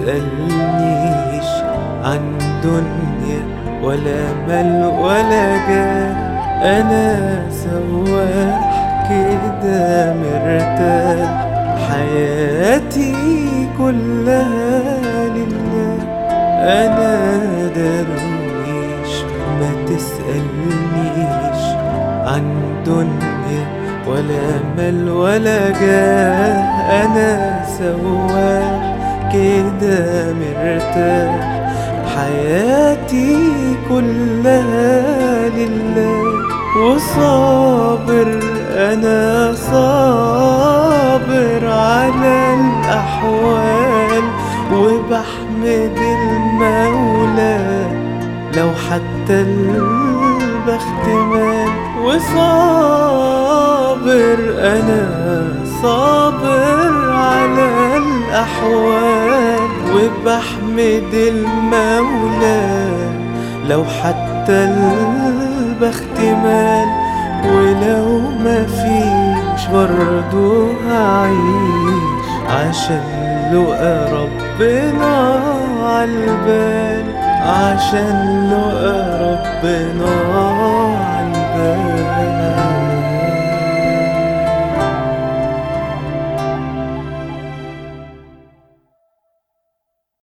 تسألنيش عن دنيا ولا مال ولا جاه. أنا سواح كده مرتاح، حياتي كلها لله. أنا درويش ما تسألنيش عن دنيا ولا مال ولا جاه. أنا سواح كده مرتاح، حياتي كلها لله. وصابر أنا صابر على الأحوال، وبحمد المولى لو حتى البخت مال. وصابر أنا صابر على الأحوال، وبحمد المولى لو حتى البخت مال. ولو ما فيش برضو هعيش عشان لقى ربنا عالبال، عشان لقى ربنا